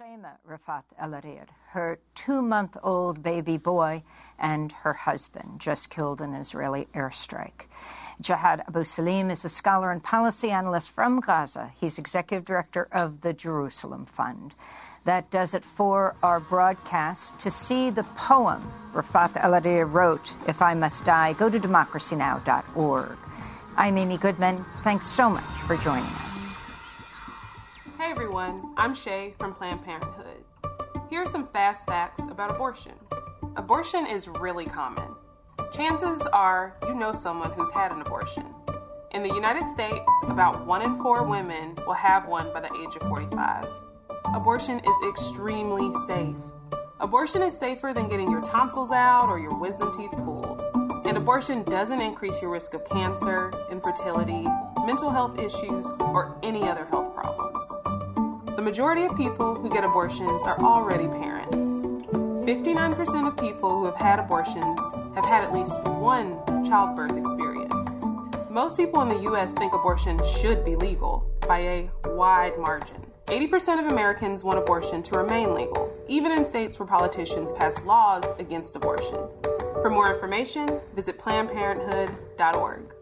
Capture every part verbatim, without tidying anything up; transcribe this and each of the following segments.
Shema Rafat El-Arir, her two-month-old baby boy, and her husband, just killed in an Israeli airstrike. Jihad Abu Salim is a scholar and policy analyst from Gaza. He's executive director of the Jerusalem Fund. That does it for our broadcast. To see the poem Rafat El-Arir wrote, If I Must Die, go to democracy now dot org. I'm Amy Goodman. Thanks so much for joining us. Hey everyone, I'm Shay from Planned Parenthood. Here are some fast facts about abortion. Abortion is really common. Chances are you know someone who's had an abortion. In the United States, about one in four women will have one by the age of forty-five. Abortion is extremely safe. Abortion is safer than getting your tonsils out or your wisdom teeth pulled. And abortion doesn't increase your risk of cancer, infertility, mental health issues, or any other health problems. The majority of people who get abortions are already parents. fifty-nine percent of people who have had abortions have had at least one childbirth experience. Most people in the U S think abortion should be legal by a wide margin. eighty percent of Americans want abortion to remain legal, even in states where politicians pass laws against abortion. For more information, visit planned parenthood dot org.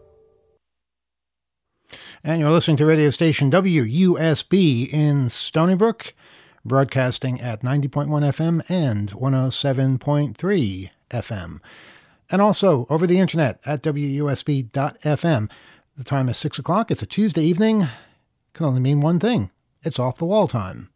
And you're listening to radio station W U S B in Stony Brook, broadcasting at ninety point one F M and one oh seven point three F M. And also over the internet at W U S B dot F M. The time is six o'clock. It's a Tuesday evening. Can only mean one thing. It's off the wall time.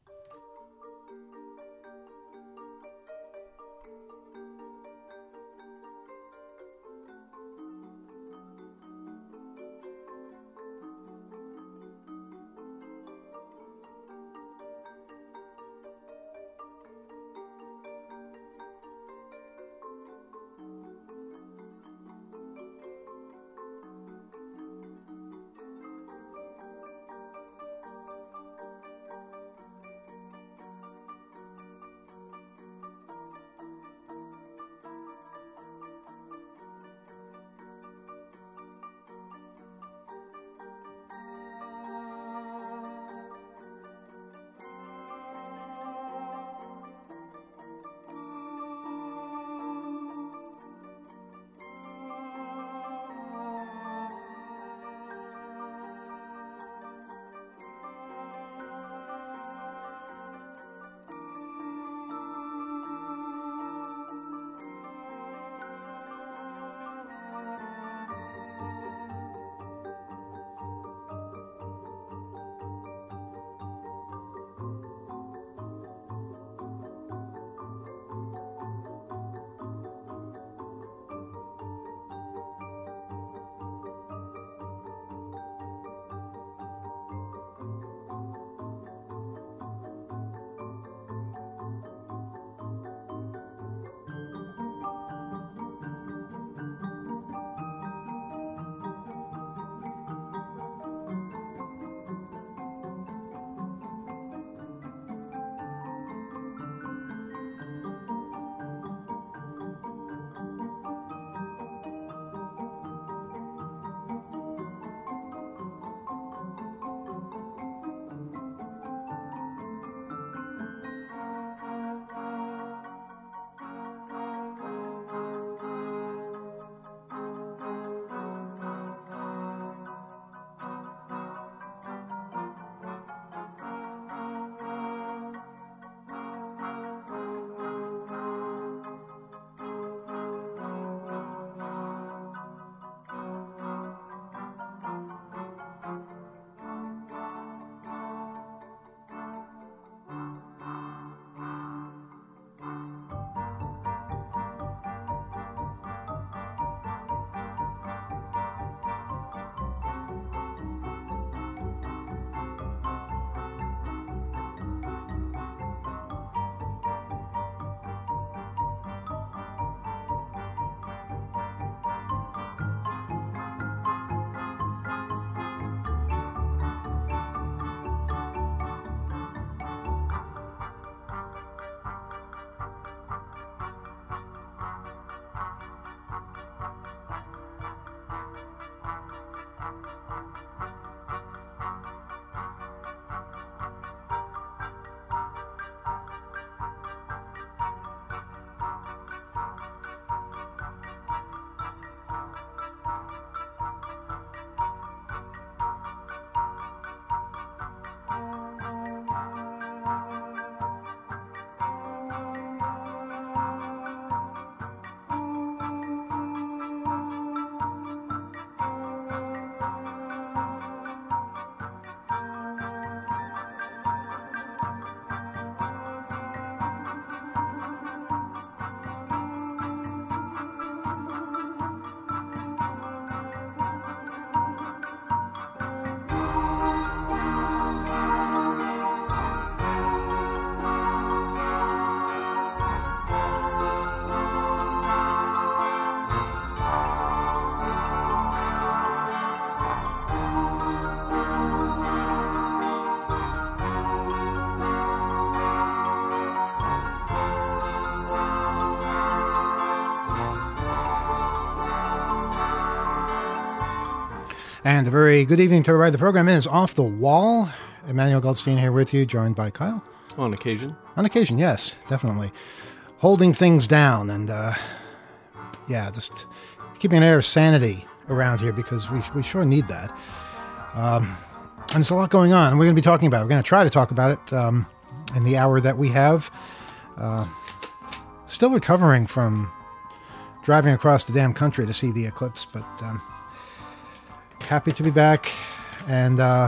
And a very good evening to everybody. The program is Off the Wall. Emmanuel Goldstein here with you, joined by Kyle. On occasion. On occasion, yes, definitely. Holding things down and, uh, yeah, just keeping an air of sanity around here because we we sure need that. Um, and there's a lot going on. We're going to be talking about it. We're going to try to talk about it um, in the hour that we have. Uh, still recovering from driving across the damn country to see the eclipse, but um, happy to be back. And, uh,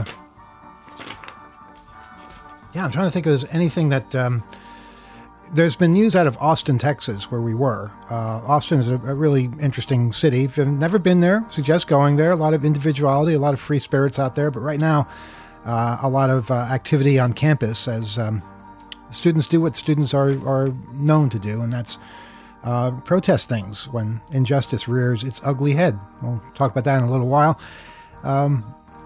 yeah, I'm trying to think if there's anything that... Um, there's been news out of Austin, Texas, where we were. Uh, Austin is a, a really interesting city. If you've never been there, suggest going there. A lot of individuality, a lot of free spirits out there. But right now, uh, a lot of uh, activity on campus as um, students do what students are, are known to do, and that's uh, protest things when injustice rears its ugly head. We'll talk about that in a little while. Um,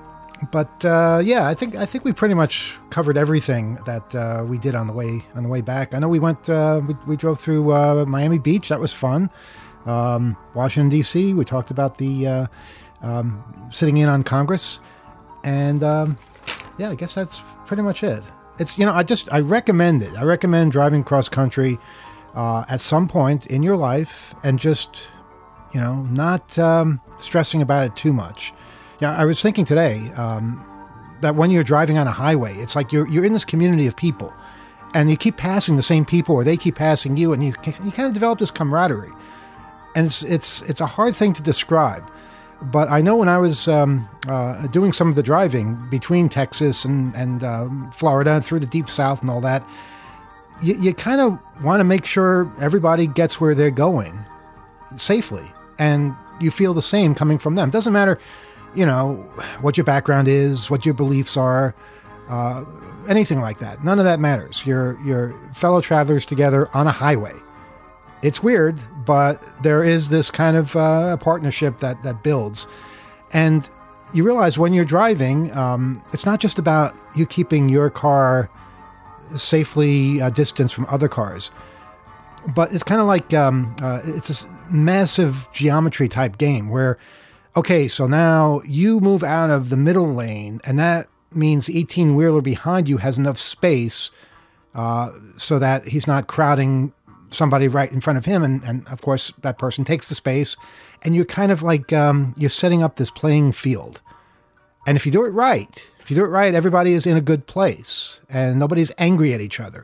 But uh, yeah, I think I think we pretty much covered everything that uh, we did on the way on the way back. I know we went uh, we we drove through uh, Miami Beach. That was fun. Um, Washington D C. We talked about the uh, um, sitting in on Congress, and um, yeah, I guess that's pretty much it. It's you know I just I recommend it. I recommend driving cross country uh, at some point in your life and just you know not um, stressing about it too much. Yeah, I was thinking today um, that when you're driving on a highway, it's like you're you're in this community of people, and you keep passing the same people, or they keep passing you, and you you kind of develop this camaraderie, and it's it's it's a hard thing to describe. But I know when I was um, uh, doing some of the driving between Texas and and um, Florida through the deep South and all that, you, you kind of want to make sure everybody gets where they're going safely, and you feel the same coming from them. Doesn't matter. You know, what your background is, what your beliefs are, uh, anything like that. None of that matters. You're, you're fellow travelers together on a highway. It's weird, but there is this kind of uh, partnership that, that builds. And you realize when you're driving, um, it's not just about you keeping your car safely uh, distanced from other cars, but it's kind of like um, uh, it's this massive geometry type game where okay, so now you move out of the middle lane, and that means the eighteen-wheeler behind you has enough space uh, so that he's not crowding somebody right in front of him. And, and, of course, that person takes the space, and you're kind of like um, you're setting up this playing field. And if you do it right, if you do it right, everybody is in a good place, and nobody's angry at each other.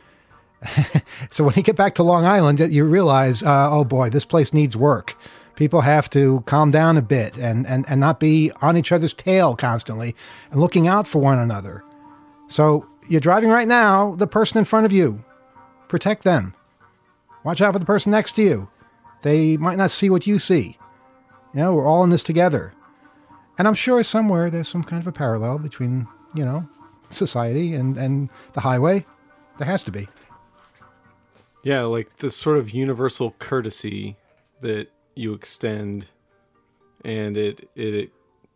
So when you get back to Long Island, you realize, uh, oh boy, this place needs work. People have to calm down a bit and, and, and not be on each other's tail constantly and looking out for one another. So you're driving right now, the person in front of you, protect them. Watch out for the person next to you. They might not see what you see. You know, we're all in this together. And I'm sure somewhere there's some kind of a parallel between, you know, society and, and the highway. There has to be. Yeah, like this sort of universal courtesy that you extend, and it it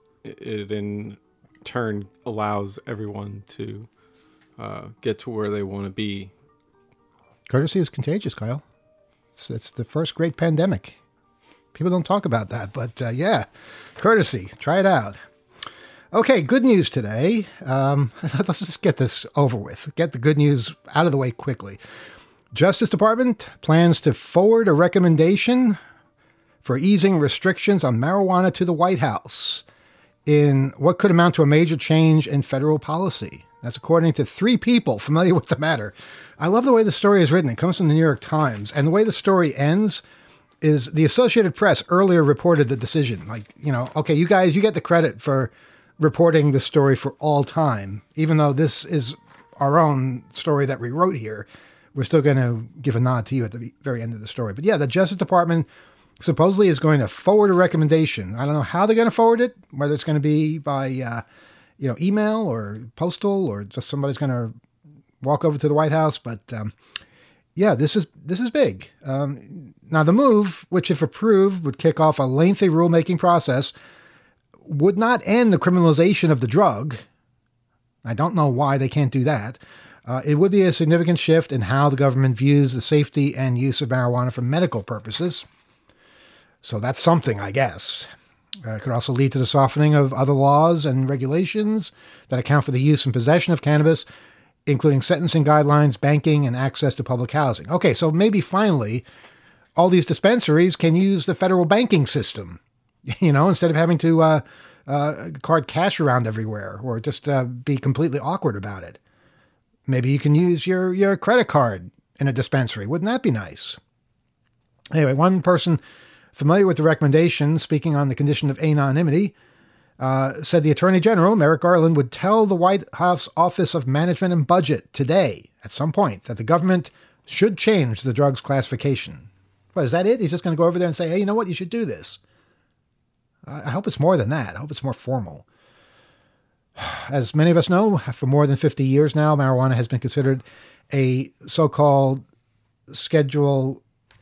it in turn allows everyone to uh, get to where they want to be. Courtesy is contagious, Kyle. It's it's the first great pandemic. People don't talk about that, but uh, yeah, courtesy. Try it out. Okay, good news today. Um, let's just get this over with. Get the good news out of the way quickly. Justice Department plans to forward a recommendation for easing restrictions on marijuana to the White House in what could amount to a major change in federal policy. That's according to three people familiar with the matter. I love the way the story is written. It comes from the New York Times. And the way the story ends is the Associated Press earlier reported the decision. Like, you know, okay, you guys, you get the credit for reporting the story for all time. Even though this is our own story that we wrote here, we're still going to give a nod to you at the very end of the story. But yeah, the Justice Department supposedly is going to forward a recommendation. I don't know how they're going to forward it, whether it's going to be by, uh, you know, email or postal, or just somebody's going to walk over to the White House. But um, yeah, this is this is big. Um, now, the move, which if approved would kick off a lengthy rulemaking process, would not end the criminalization of the drug. I don't know why they can't do that. Uh, it would be a significant shift in how the government views the safety and use of marijuana for medical purposes. So that's something, I guess. Uh, it could also lead to the softening of other laws and regulations that account for the use and possession of cannabis, including sentencing guidelines, banking, and access to public housing. Okay, so maybe finally all these dispensaries can use the federal banking system, you know, instead of having to uh, uh, cart cash around everywhere or just uh, be completely awkward about it. Maybe you can use your, your credit card in a dispensary. Wouldn't that be nice? Anyway, one person familiar with the recommendation, speaking on the condition of anonymity, uh, said the Attorney General, Merrick Garland, would tell the White House Office of Management and Budget today, at some point, that the government should change the drugs classification. What, is that it? He's just going to go over there and say, hey, you know what? You should do this. I hope it's more than that. I hope it's more formal. As many of us know, for more than fifty years now, marijuana has been considered a so-called Schedule...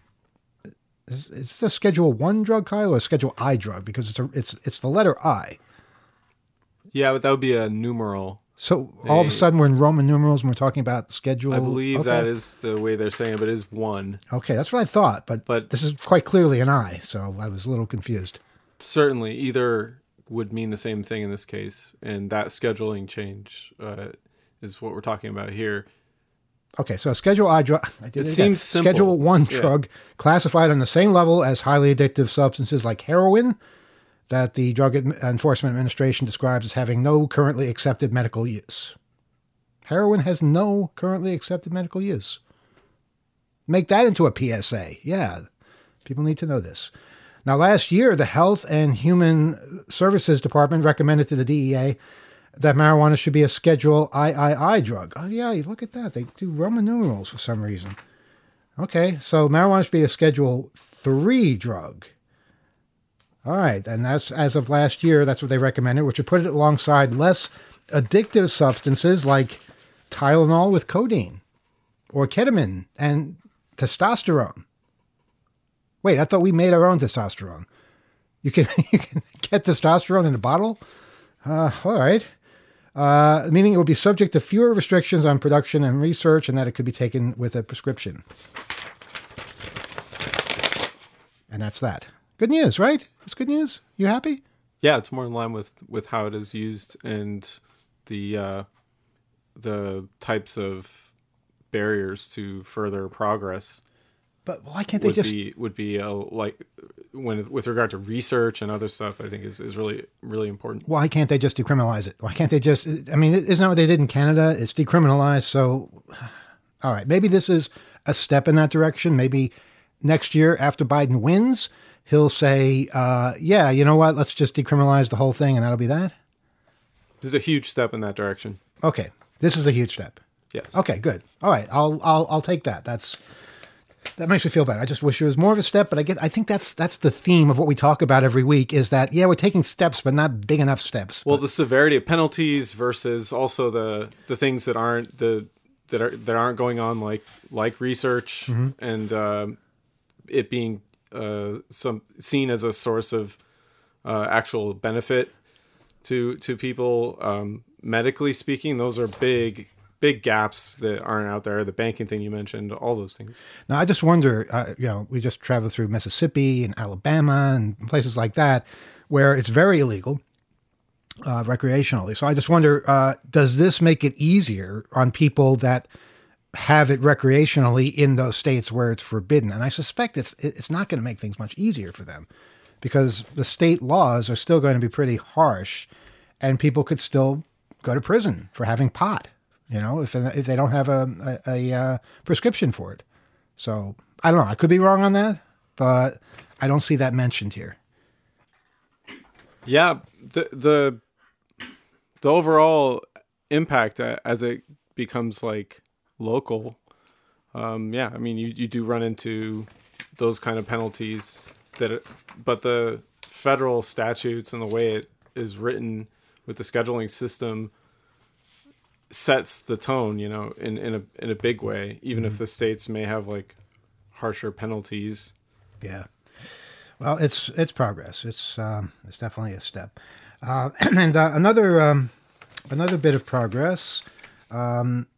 Is, is this a Schedule One drug, Kyle, or a Schedule I drug? Because it's a, it's it's the letter I. Yeah, but that would be a numeral. So all of a sudden we're in Roman numerals when we're talking about schedule. I believe okay. that is the way they're saying it, but it is one. Okay, that's what I thought, but, but this is quite clearly an I, so I was a little confused. Certainly, either would mean the same thing in this case, and that scheduling change uh, is what we're talking about here. Okay, so a Schedule I drug. I did it, it seems simple. Schedule One yeah. drug classified on the same level as highly addictive substances like heroin, that the Drug Enforcement Administration describes as having no currently accepted medical use. Heroin has no currently accepted medical use. Make that into a P S A. Yeah, people need to know this. Now, last year, the Health and Human Services Department recommended to the D E A that marijuana should be a Schedule I I I drug. Oh, yeah, look at that. They do Roman numerals for some reason. Okay, so marijuana should be a Schedule three drug. All right, and that's as of last year, that's what they recommended, which would put it alongside less addictive substances like Tylenol with codeine or ketamine and testosterone. Wait, I thought we made our own testosterone. You can, you can get testosterone in a bottle? Uh, all right. Uh, meaning it would be subject to fewer restrictions on production and research, and that it could be taken with a prescription. And that's that. Good news, right? It's good news. You happy? Yeah, it's more in line with, with how it is used and the uh, the types of barriers to further progress. But why can't they would just be would be uh, like when with regard to research and other stuff? I think is, is really really important. Why can't they just decriminalize it? Why can't they just? I mean, isn't that what they did in Canada? It's decriminalized. So, all right, maybe this is a step in that direction. Maybe next year after Biden wins, he'll say, uh, "Yeah, you know what? Let's just decriminalize the whole thing, and that'll be that." This is a huge step in that direction. Okay, this is a huge step. Yes. Okay, good. All right, I'll I'll I'll take that. That's. That makes me feel better. I just wish it was more of a step, but I get. I think that's that's the theme of what we talk about every week. Is that yeah, we're taking steps, but not big enough steps. Well, but. the severity of penalties versus also the the things that aren't the that are that aren't going on, like like research mm-hmm. and uh, it being uh, some seen as a source of uh, actual benefit to to people um, medically speaking. Those are big. Big gaps that aren't out there. The banking thing you mentioned, all those things. Now, I just wonder, uh, you know, we just traveled through Mississippi and Alabama and places like that where it's very illegal uh, recreationally. So I just wonder, uh, does this make it easier on people that have it recreationally in those states where it's forbidden? And I suspect it's it's not going to make things much easier for them because the state laws are still going to be pretty harsh and people could still go to prison for having pot. You know, if if they don't have a, a, a uh, prescription for it. So, I don't know. I could be wrong on that, but I don't see that mentioned here. Yeah, the the, the overall impact as it becomes, like, local, um, yeah, I mean, you, you do run into those kind of penalties, that, it, but the federal statutes and the way it is written with the scheduling system sets the tone, you know, in, in a in a big way, even mm-hmm. if the states may have like harsher penalties. Yeah. Well, it's it's progress. It's um, it's definitely a step. Uh, and uh, another um, another bit of progress um,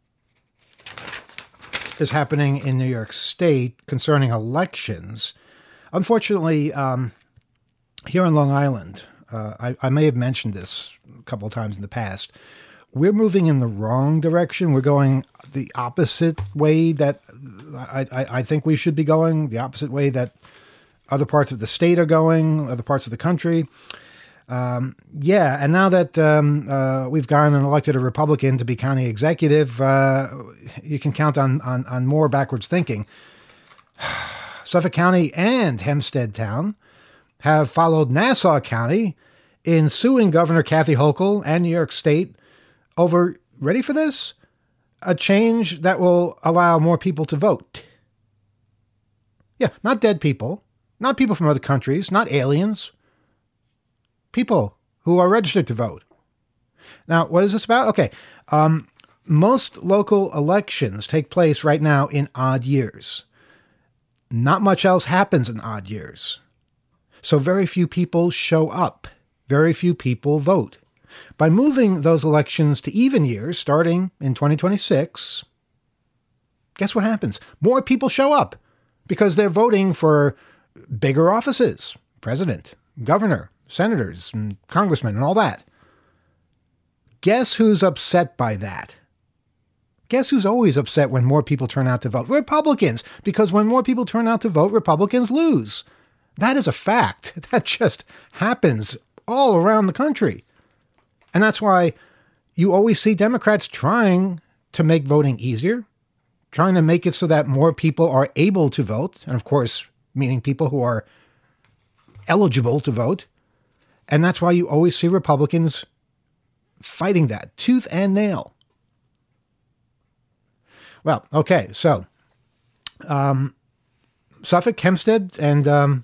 is happening in New York State concerning elections. Unfortunately, um, here on Long Island, uh, I, I may have mentioned this a couple of times in the past, we're moving in the wrong direction. We're going the opposite way that I, I, I think we should be going, the opposite way that other parts of the state are going, other parts of the country. Um, yeah, and now that um, uh, we've gone and elected a Republican to be county executive, uh, you can count on, on, on more backwards thinking. Suffolk County and Hempstead Town have followed Nassau County in suing Governor Kathy Hochul and New York State over, ready for this? A change that will allow more people to vote. Yeah, not dead people, not people from other countries, not aliens. People who are registered to vote. Now, what is this about? Okay, um, most local elections take place right now in odd years. Not much else happens in odd years. So very few people show up. Very few people vote. By moving those elections to even years, starting in twenty twenty-six, guess what happens? More people show up because they're voting for bigger offices, president, governor, senators, and congressmen, and all that. Guess who's upset by that? Guess who's always upset when more people turn out to vote? Republicans, because when more people turn out to vote, Republicans lose. That is a fact. That just happens all around the country. And that's why you always see Democrats trying to make voting easier, trying to make it so that more people are able to vote. And of course, meaning people who are eligible to vote. And that's why you always see Republicans fighting that tooth and nail. Well, okay, so um, Suffolk, Hempstead, and um,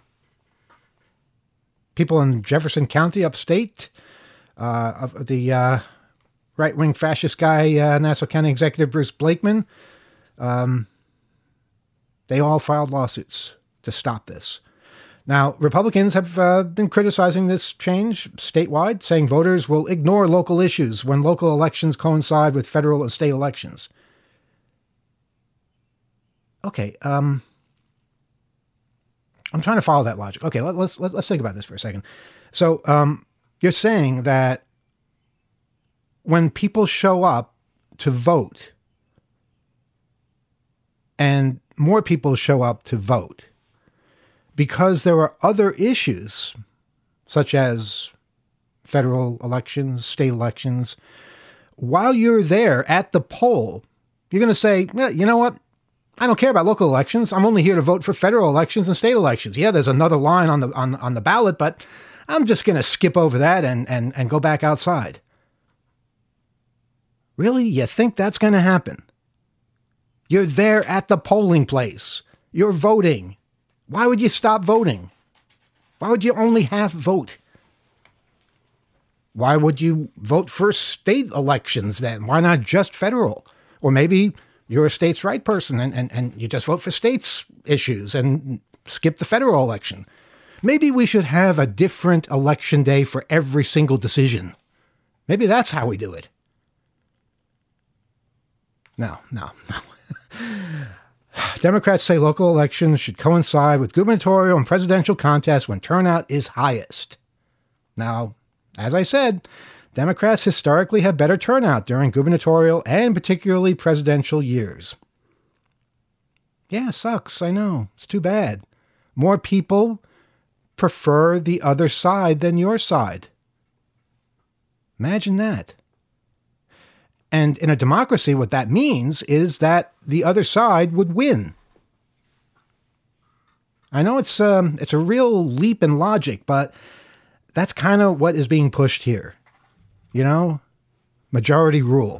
people in Jefferson County, upstate, uh, the uh, right-wing fascist guy, uh, Nassau County Executive Bruce Blakeman, um, they all filed lawsuits to stop this. Now, Republicans have uh, been criticizing this change statewide, saying voters will ignore local issues when local elections coincide with federal and state elections. Okay, um, I'm trying to follow that logic. Okay, let, let's let, let's think about this for a second. So um, you're saying that when people show up to vote and more people show up to vote, because there are other issues, such as federal elections, state elections, while you're there at the poll, you're going to say, well, you know what? I don't care about local elections. I'm only here to vote for federal elections and state elections. Yeah, there's another line on the on, on the ballot, but I'm just going to skip over that and, and, and go back outside. Really? You think that's going to happen? You're there at the polling place. You're voting. Why would you stop voting? Why would you only half vote? Why would you vote for state elections then? Why not just federal? Or maybe you're a states' right person and, and, and you just vote for states issues and skip the federal election. Maybe we should have a different election day for every single decision. Maybe that's how we do it. No, no, no. Democrats say local elections should coincide with gubernatorial and presidential contests when turnout is highest. Now, as I said, Democrats historically have better turnout during gubernatorial and particularly presidential years. Yeah, sucks. I know. It's too bad. More people prefer the other side than your side. Imagine that. And in a democracy, what that means is that the other side would win. I know it's um, it's a real leap in logic, but that's kind of what is being pushed here. You know, majority rule.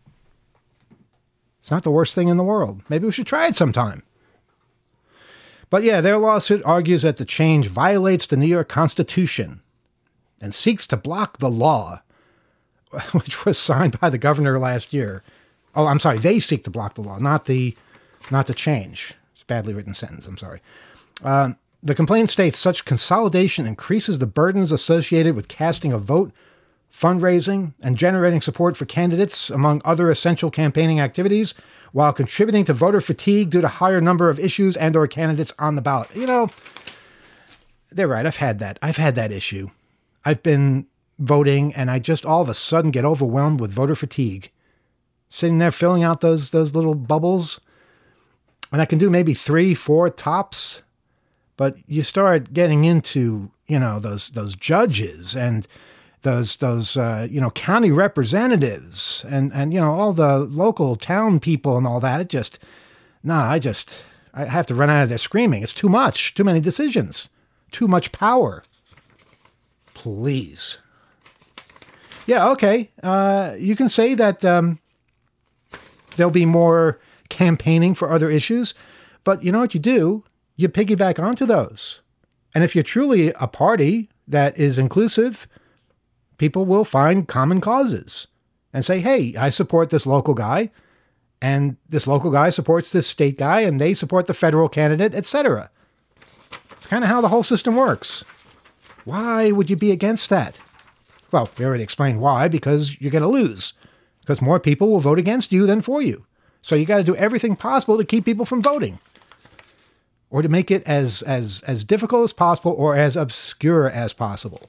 It's not the worst thing in the world. Maybe we should try it sometime. But yeah, their lawsuit argues that the change violates the New York Constitution and seeks to block the law, which was signed by the governor last year. Oh, I'm sorry. They seek to block the law, not the, not the change. It's a badly written sentence. I'm sorry. Um, the complaint states such consolidation increases the burdens associated with casting a vote, fundraising, and generating support for candidates, among other essential campaigning activities, while contributing to voter fatigue due to higher number of issues and or candidates on the ballot. You know, they're right. I've had that. I've had that issue. I've been voting and I just all of a sudden get overwhelmed with voter fatigue. Sitting there filling out those those little bubbles. And I can do maybe three, four tops. But you start getting into, you know, those those judges and those those uh, you know, county representatives and and you know, all the local town people and all that. It just nah, I just I have to run out of there screaming. It's too much, too many decisions, too much power. Please. Yeah, okay. Uh, you can say that um, there'll be more campaigning for other issues, but you know what you do? You piggyback onto those. And if you're truly a party that is inclusive, people will find common causes and say, hey, I support this local guy, and this local guy supports this state guy, and they support the federal candidate, et cetera. It's kind of how the whole system works. Why would you be against that? Well, we already explained why, because you're going to lose. Because more people will vote against you than for you. So you got to do everything possible to keep people from voting. Or to make it as, as, as difficult as possible or as obscure as possible.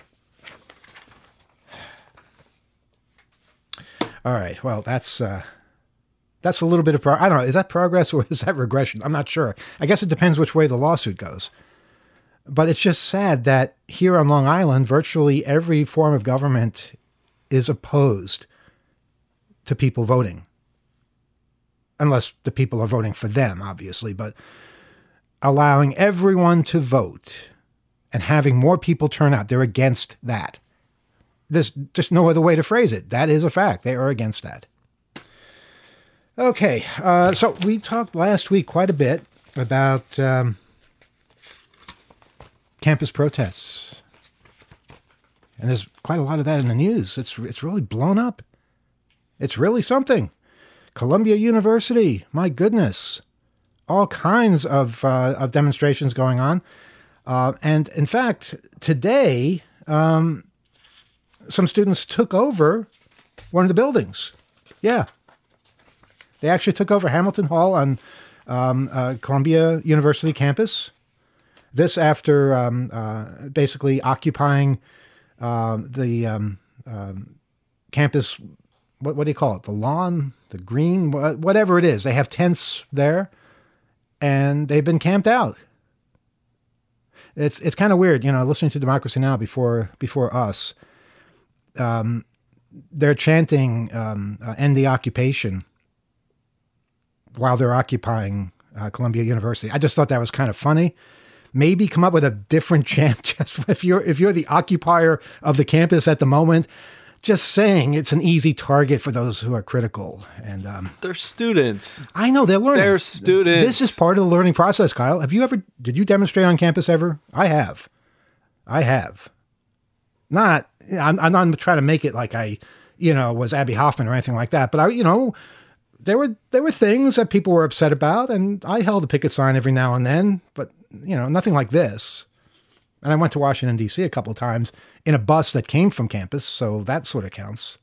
All right, well, that's uh, that's a little bit of progress. I don't know, is that progress or is that regression? I'm not sure. I guess it depends which way the lawsuit goes. But it's just sad that here on Long Island, virtually every form of government is opposed to people voting. Unless the people are voting for them, obviously. But allowing everyone to vote and having more people turn out, they're against that. There's just no other way to phrase it. That is a fact. They are against that. Okay, uh, so we talked last week quite a bit about um, campus protests. And there's quite a lot of that in the news. It's it's really blown up. It's really something. Columbia University, my goodness. All kinds of, uh, of demonstrations going on. Uh, and in fact, today, um, some students took over one of the buildings. Yeah. They actually took over Hamilton Hall on um, uh, Columbia University campus. This after um, uh, basically occupying uh, the um, um, campus, what, what do you call it? The lawn, the green, whatever it is. They have tents there, and they've been camped out. It's it's kind of weird, you know, listening to Democracy Now! before before us. Um, they're chanting um, uh, "End the occupation" while they're occupying uh, Columbia University. I just thought that was kind of funny. Maybe come up with a different chant just if you're if you're the occupier of the campus at the moment. Just saying, it's an easy target for those who are critical. And um, they're students. I know, they're learning. They're students. This is part of the learning process, Kyle. Have you ever, did you demonstrate on campus ever? I have. I have. Not, I'm, I'm not trying to make it like I, you know, was Abby Hoffman or anything like that. But I, you know, there were, there were things that people were upset about. And I held a picket sign every now and then. But, you know, nothing like this. And I went to Washington, D C a couple of times in a bus that came from campus, so that sort of counts.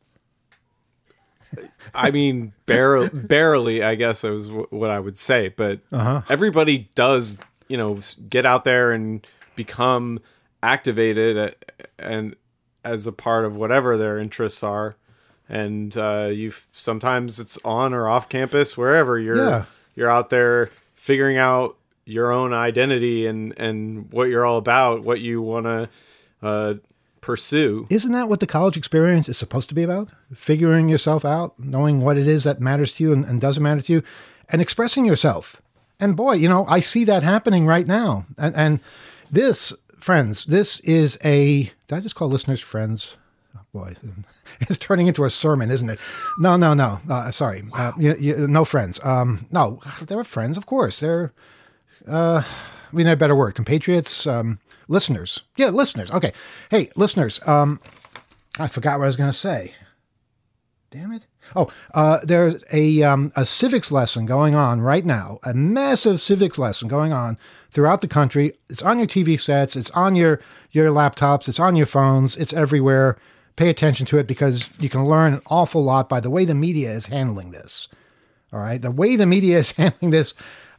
I mean, barely, barely, I guess is what I would say. But uh-huh. Everybody does, you know, get out there and become activated and as a part of whatever their interests are. And uh, you sometimes it's on or off campus, wherever you're, yeah. you're out there figuring out your own identity and, and what you're all about, what you want to uh, pursue. Isn't that what the college experience is supposed to be about? Figuring yourself out, knowing what it is that matters to you and, and doesn't matter to you, and expressing yourself. And boy, you know, I see that happening right now. And, and this, friends, this is a, did I just call listeners friends? Oh, boy, it's turning into a sermon, isn't it? No, no, no. Uh, sorry. Wow. Uh, you, you, no friends. Um, no, they were friends, of course. They're, Uh, we need a better word. Compatriots, um, listeners. Yeah, listeners. Okay. Hey, listeners. Um, I forgot what I was going to say. Damn it. Oh, uh, there's a, um, a civics lesson going on right now, a massive civics lesson going on throughout the country. It's on your T V sets. It's on your, your laptops. It's on your phones. It's everywhere. Pay attention to it because you can learn an awful lot by the way the media is handling this. All right. The way the media is handling this.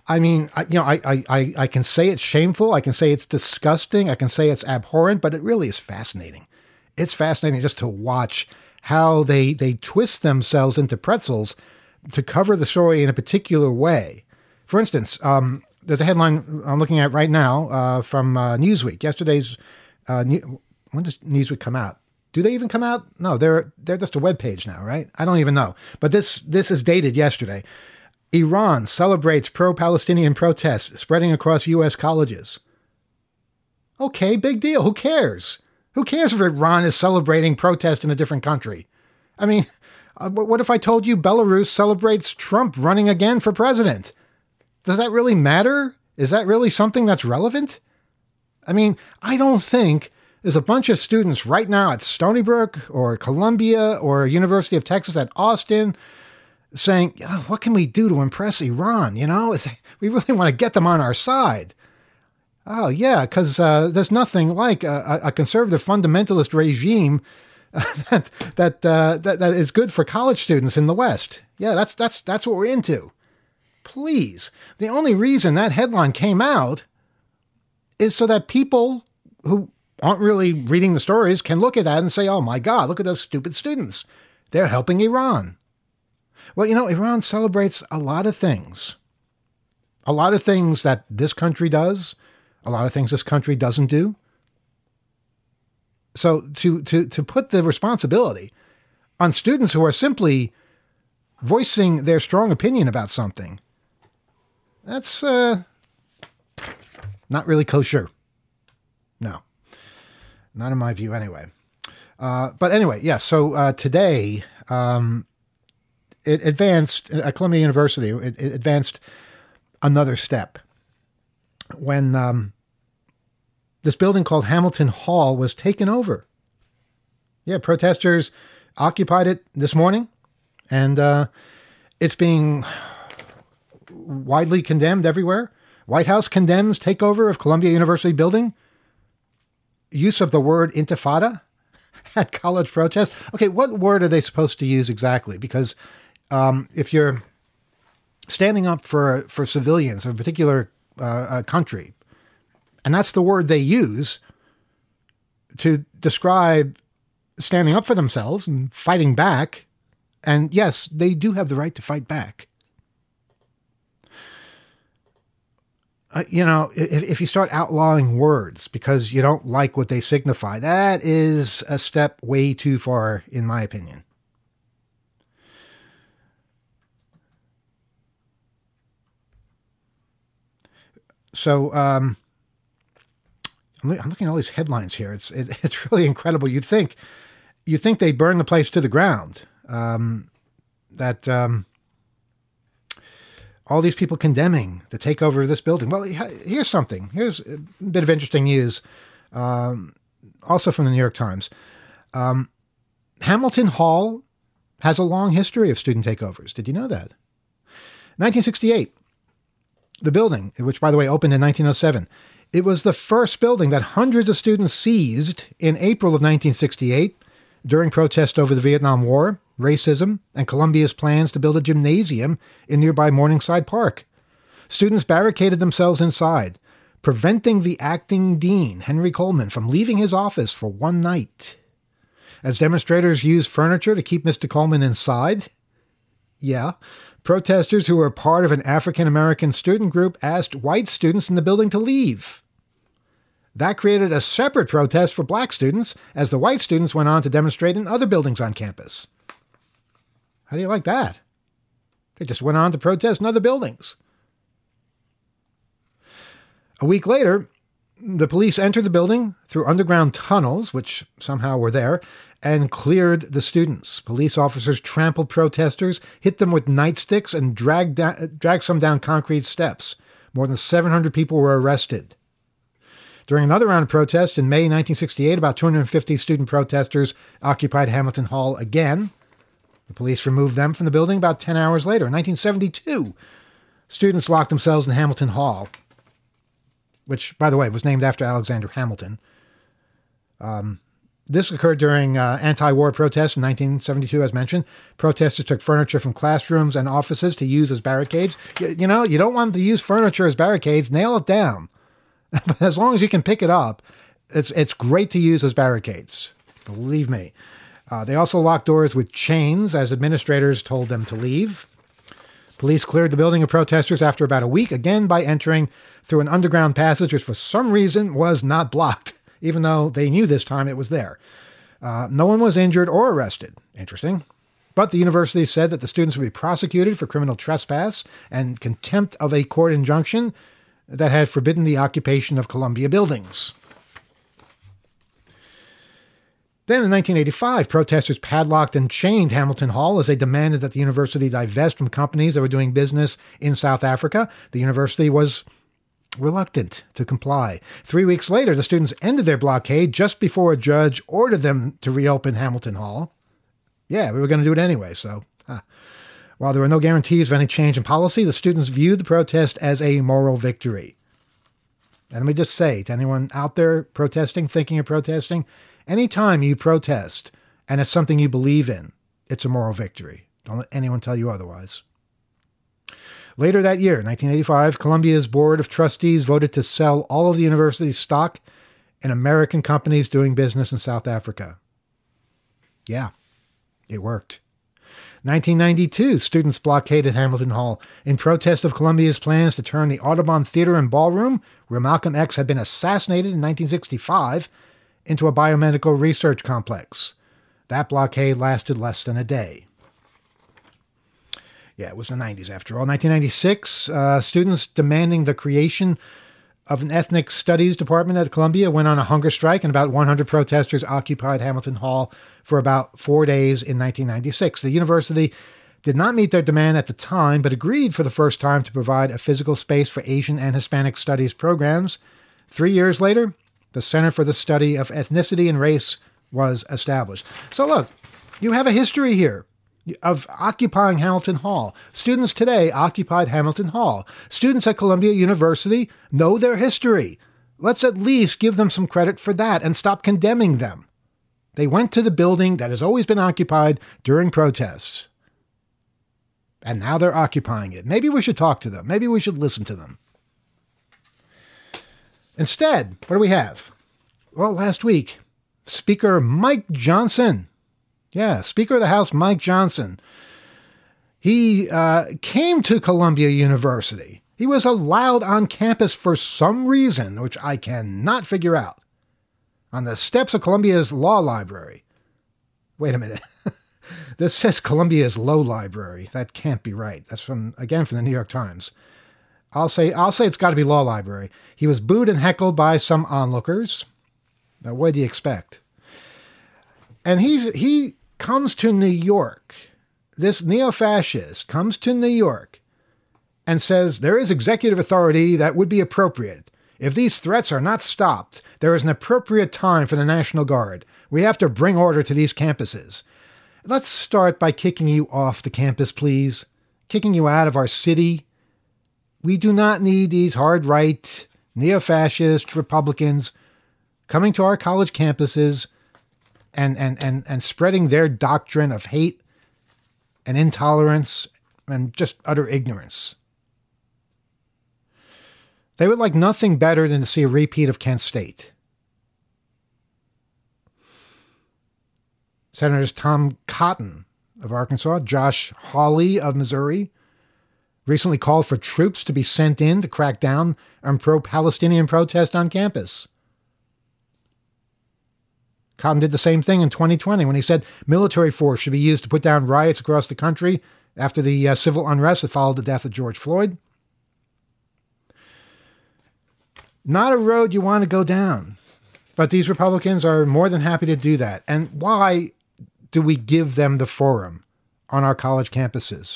I mean, I, you know, I, I, I, I can say it's shameful. I can say it's disgusting. I can say it's abhorrent, but it really is fascinating. It's fascinating just to watch how they, they twist themselves into pretzels to cover the story in a particular way. For instance, um, there's a headline I'm looking at right now uh, from uh, Newsweek. Yesterday's, uh, new, when does Newsweek come out? Do they even come out? No, they're they're just a web page now, right? I don't even know. But this this is dated yesterday. Iran celebrates pro-Palestinian protests spreading across U S colleges. Okay, big deal. Who cares? Who cares if Iran is celebrating protest in a different country? I mean, uh, what if I told you Belarus celebrates Trump running again for president? Does that really matter? Is that really something that's relevant? I mean, I don't think there's a bunch of students right now at Stony Brook or Columbia or University of Texas at Austin saying, oh, what can we do to impress Iran? You know, we really want to get them on our side. Oh, yeah, because uh, there's nothing like a, a conservative fundamentalist regime uh, that that, uh, that that is good for college students in the West. Yeah, that's that's that's what we're into. Please. The only reason that headline came out is so that people who aren't really reading the stories can look at that and say, oh, my God, look at those stupid students. They're helping Iran. Well, you know, Iran celebrates a lot of things. A lot of things that this country does. A lot of things this country doesn't do. So to to to put the responsibility on students who are simply voicing their strong opinion about something, that's uh, not really kosher. No. Not in my view anyway. Uh, but anyway, yeah, so uh, today um, it advanced, at Columbia University, it, it advanced another step. When um, this building called Hamilton Hall was taken over. Yeah, protesters occupied it this morning, and uh, it's being widely condemned everywhere. White House condemns takeover of Columbia University building. Use of the word intifada at college protests. Okay, what word are they supposed to use exactly? Because um, if you're standing up for for civilians of a particular uh, a country, and that's the word they use to describe standing up for themselves and fighting back, and yes, they do have the right to fight back. Uh, you know, if, if you start outlawing words because you don't like what they signify, that is a step way too far, in my opinion. So, um, I'm looking at all these headlines here. It's it, it's really incredible. You'd think, you think they burn the place to the ground. Um, that um, all these people condemning the takeover of this building. Well, here's something. Here's a bit of interesting news, um, also from the New York Times. Um, Hamilton Hall has a long history of student takeovers. Did you know that? nineteen sixty-eight, the building, which, by the way, opened in nineteen oh seven, it was the first building that hundreds of students seized in April of nineteen sixty-eight during protest over the Vietnam War, racism, and Columbia's plans to build a gymnasium in nearby Morningside Park. Students barricaded themselves inside, preventing the acting dean, Henry Coleman, from leaving his office for one night. As demonstrators used furniture to keep Mister Coleman inside, yeah, protesters who were part of an African-American student group asked white students in the building to leave. That created a separate protest for black students as the white students went on to demonstrate in other buildings on campus. How do you like that? They just went on to protest in other buildings. A week later, the police entered the building through underground tunnels, which somehow were there, and cleared the students. Police officers trampled protesters, hit them with nightsticks, and dragged, da- dragged some down concrete steps. More than seven hundred people were arrested. During another round of protests in May nineteen sixty-eight, about two hundred fifty student protesters occupied Hamilton Hall again. The police removed them from the building about ten hours later. In nineteen seventy-two, students locked themselves in Hamilton Hall, which, by the way, was named after Alexander Hamilton. Um, This occurred during uh, anti-war protests in nineteen seventy-two, as mentioned. Protesters took furniture from classrooms and offices to use as barricades. You, you know, you don't want to use furniture as barricades. Nail it down. But as long as you can pick it up, it's it's great to use as barricades. Believe me. Uh, they also locked doors with chains as administrators told them to leave. Police cleared the building of protesters after about a week, again by entering through an underground passage, which for some reason was not blocked, even though they knew this time it was there. Uh, no one was injured or arrested. Interesting. But the university said that the students would be prosecuted for criminal trespass and contempt of a court injunction that had forbidden the occupation of Columbia buildings. Then in nineteen eighty-five, protesters padlocked and chained Hamilton Hall as they demanded that the university divest from companies that were doing business in South Africa. The university was reluctant to comply. Three weeks later, the students ended their blockade just before a judge ordered them to reopen Hamilton Hall. Yeah, we were going to do it anyway, so... Huh. While there were no guarantees of any change in policy, the students viewed the protest as a moral victory. And let me just say to anyone out there protesting, thinking of protesting, anytime you protest and it's something you believe in, it's a moral victory. Don't let anyone tell you otherwise. Later that year, nineteen eighty-five, Columbia's Board of Trustees voted to sell all of the university's stock in American companies doing business in South Africa. Yeah, it worked. nineteen ninety-two, students blockaded Hamilton Hall in protest of Columbia's plans to turn the Audubon Theater and Ballroom, where Malcolm X had been assassinated in nineteen sixty-five, into a biomedical research complex. That blockade lasted less than a day. Yeah, it was the nineties after all. nineteen ninety-six, uh, students demanding the creation of an ethnic studies department at Columbia went on a hunger strike, and about one hundred protesters occupied Hamilton Hall for about four days in nineteen ninety-six. The university did not meet their demand at the time, but agreed for the first time to provide a physical space for Asian and Hispanic studies programs. Three years later, the Center for the Study of Ethnicity and Race was established. So look, you have a history here of occupying Hamilton Hall. Students today occupied Hamilton Hall. Students at Columbia University know their history. Let's at least give them some credit for that and stop condemning them. They went to the building that has always been occupied during protests. And now they're occupying it. Maybe we should talk to them. Maybe we should listen to them. Instead, what do we have? Well, last week, Speaker Mike Johnson, yeah, Speaker of the House Mike Johnson, he uh, came to Columbia University. He was allowed on campus for some reason, which I cannot figure out, on the steps of Columbia's law library. Wait a minute. This says Columbia's Low Library. That can't be right. That's from, again, from the New York Times. I'll say I'll say it's got to be law library. He was booed and heckled by some onlookers. Now, what do you expect? And he's he comes to New York. This neo-fascist comes to New York and says there is executive authority that would be appropriate. If these threats are not stopped, there is an appropriate time for the National Guard. We have to bring order to these campuses. Let's start by kicking you off the campus, please. Kicking you out of our city. We do not need these hard-right, neo-fascist Republicans coming to our college campuses and, and, and, and spreading their doctrine of hate and intolerance and just utter ignorance. They would like nothing better than to see a repeat of Kent State. Senators Tom Cotton of Arkansas, Josh Hawley of Missouri, recently called for troops to be sent in to crack down on pro-Palestinian protests on campus. Cotton did the same thing in twenty twenty when he said military force should be used to put down riots across the country after the uh, civil unrest that followed the death of George Floyd. Not a road you want to go down, but these Republicans are more than happy to do that. And why do we give them the forum on our college campuses?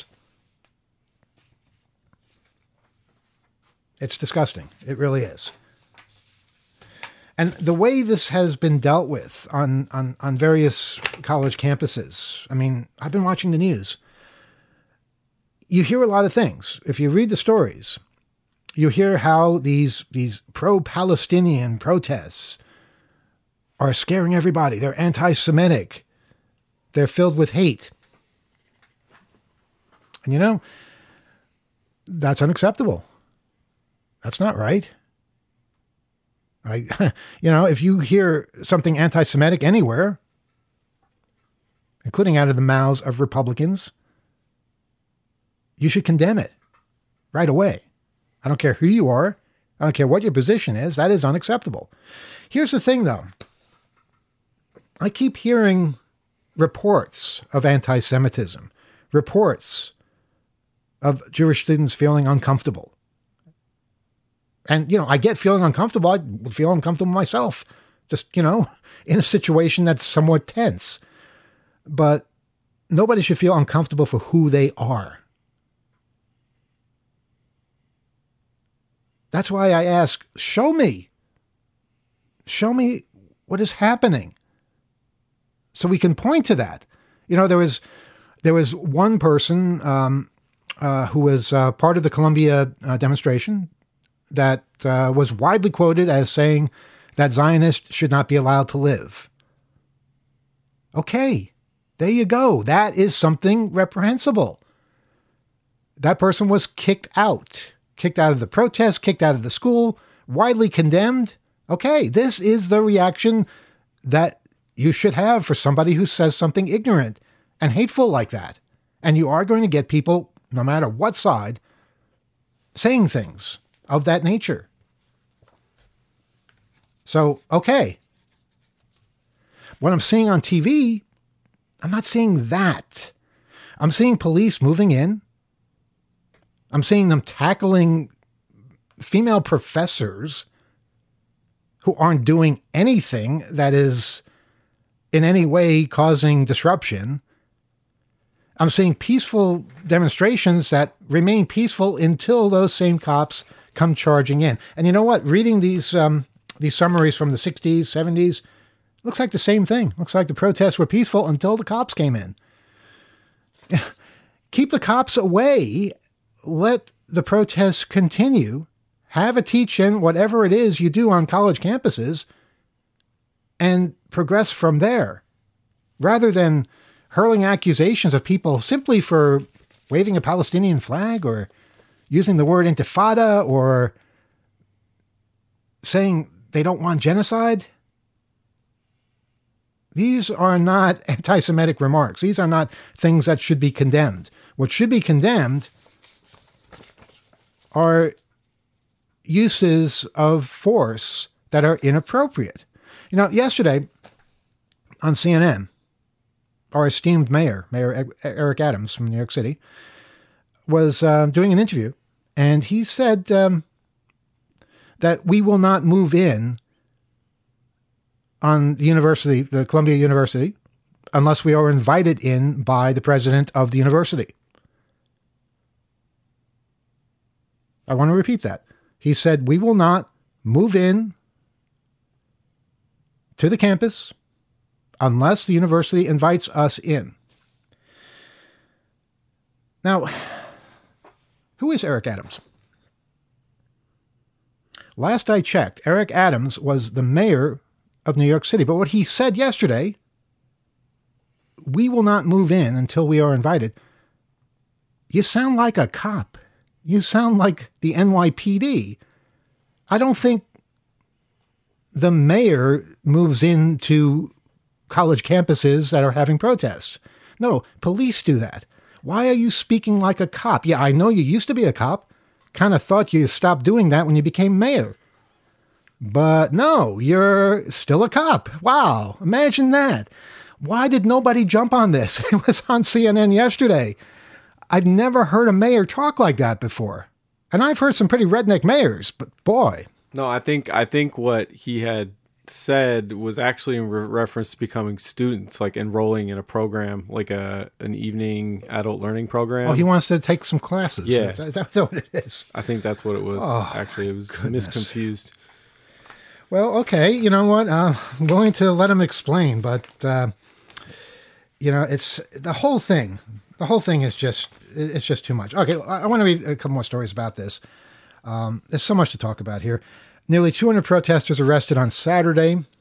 It's disgusting. It really is. And the way this has been dealt with on, on, on various college campuses, I mean, I've been watching the news. You hear a lot of things. If you read the stories, you hear how these, these pro-Palestinian protests are scaring everybody. They're anti-Semitic. They're filled with hate. And you know, that's unacceptable. That's not right. I, you know, if you hear something anti-Semitic anywhere, including out of the mouths of Republicans, you should condemn it right away. I don't care who you are. I don't care what your position is. That is unacceptable. Here's the thing, though. I keep hearing reports of anti-Semitism, reports of Jewish students feeling uncomfortable. And, you know, I get feeling uncomfortable. I would feel uncomfortable myself, just, you know, in a situation that's somewhat tense. But nobody should feel uncomfortable for who they are. That's why I ask, show me. Show me what is happening. So we can point to that. You know, there was there was one person um, uh, who was uh, part of the Columbia uh, demonstration that uh, was widely quoted as saying that Zionists should not be allowed to live. Okay, there you go. That is something reprehensible. That person was kicked out. Kicked out of the protest, kicked out of the school, widely condemned. Okay, this is the reaction that you should have for somebody who says something ignorant and hateful like that. And you are going to get people, no matter what side, saying things of that nature. So, okay. What I'm seeing on T V, I'm not seeing that. I'm seeing police moving in. I'm seeing them tackling female professors who aren't doing anything that is in any way causing disruption. I'm seeing peaceful demonstrations that remain peaceful until those same cops come charging in. And you know what? Reading these um, these summaries from the sixties, seventies, looks like the same thing. Looks like the protests were peaceful until the cops came in. Keep the cops away. Let the protests continue. Have a teach-in, whatever it is you do on college campuses, and progress from there, rather than hurling accusations of people simply for waving a Palestinian flag or using the word intifada or saying they don't want genocide. These are not anti-Semitic remarks. These are not things that should be condemned. What should be condemned are uses of force that are inappropriate. You know, yesterday on C N N, our esteemed mayor, Mayor Eric Adams from New York City, was uh, doing an interview, and he said um, that we will not move in on the university, the Columbia University, unless we are invited in by the president of the university. I want to repeat that. He said, we will not move in to the campus unless the university invites us in. Now, who is Eric Adams? Last I checked, Eric Adams was the mayor of New York City. But what he said yesterday, we will not move in until we are invited. You sound like a cop. You sound like the N Y P D. I don't think the mayor moves into college campuses that are having protests. No, police do that. Why are you speaking like a cop? Yeah, I know you used to be a cop. Kind of thought you stopped doing that when you became mayor. But no, you're still a cop. Wow, imagine that. Why did nobody jump on this? It was on C N N yesterday. I've never heard a mayor talk like that before. And I've heard some pretty redneck mayors, but boy. No, I think I think what he had said was actually in re- reference to becoming students, like enrolling in a program, like a an evening adult learning program. Oh, he wants to take some classes. Yeah. Is that what it is? I think that's what it was. Oh, actually, it was goodness. misconfused. Well, okay, you know what? Uh, I'm willing to let him explain, but, uh, you know, it's the whole thing. The whole thing is just, it's just too much. Okay, I want to read a couple more stories about this. Um, there's so much to talk about here. Nearly two hundred protesters arrested on Saturday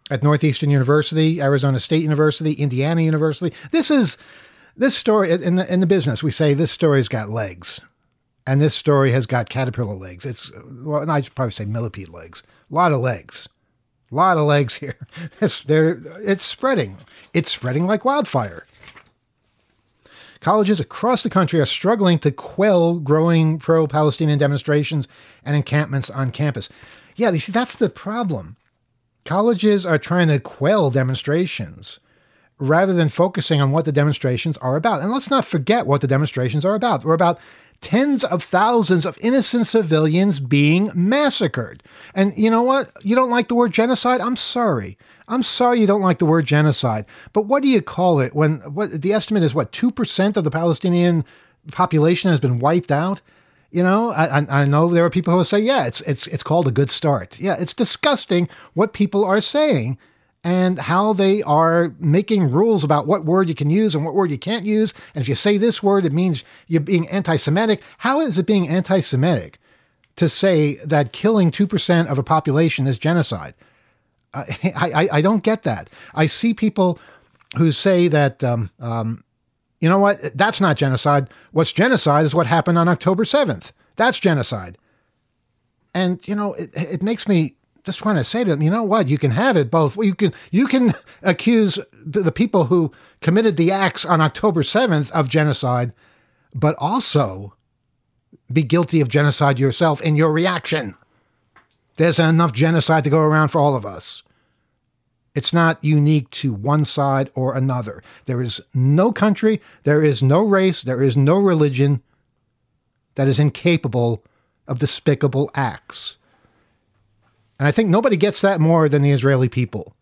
at Northeastern University, Arizona State University, Indiana University. This is, this story, in the, in the business, we say this story's got legs. And this story has got caterpillar legs. It's, well, I should probably say millipede legs. A lot of legs. A lot of legs here. It's, it's spreading. It's spreading like wildfire. Colleges across the country are struggling to quell growing pro-Palestinian demonstrations and encampments on campus. Yeah, you see, that's the problem. Colleges are trying to quell demonstrations rather than focusing on what the demonstrations are about. And let's not forget what the demonstrations are about. They're about tens of thousands of innocent civilians being massacred. And you know what? You don't like the word genocide? I'm sorry. I'm sorry you don't like the word genocide. But what do you call it when what the estimate is, what, two percent of the Palestinian population has been wiped out? You know, I, I know there are people who say, yeah, it's it's it's called a good start. Yeah, it's disgusting what people are saying and how they are making rules about what word you can use and what word you can't use. And if you say this word, it means you're being anti-Semitic. How is it being anti-Semitic to say that killing two percent of a population is genocide? I, I, I don't get that. I see people who say that, um, um, you know what, that's not genocide. What's genocide is what happened on October seventh. That's genocide. And, you know, it, it makes me just want to say to them, you know what, you can have it both. You can, you can accuse the people who committed the acts on October seventh of genocide, but also be guilty of genocide yourself in your reaction. There's enough genocide to go around for all of us. It's not unique to one side or another. There is no country, there is no race, there is no religion that is incapable of despicable acts. And I think nobody gets that more than the Israeli people.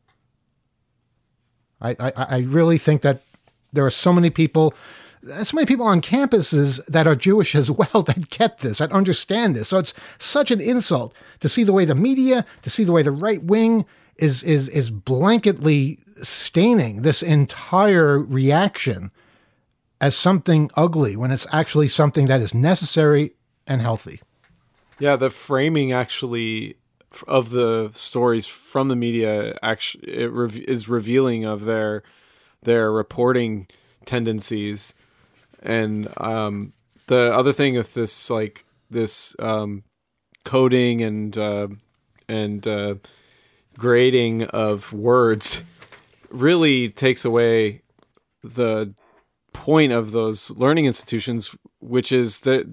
I, I, I really think that there are so many people, so many people on campuses that are Jewish as well that get this, that understand this. So it's such an insult to see the way the media, to see the way the right wing is is is blanketly staining this entire reaction as something ugly when it's actually something that is necessary and healthy. Yeah, the framing actually of the stories from the media actually it re- is revealing of their their reporting tendencies. And um, the other thing with this, like this um, coding and uh, and uh, grading of words, really takes away the point of those learning institutions, which is that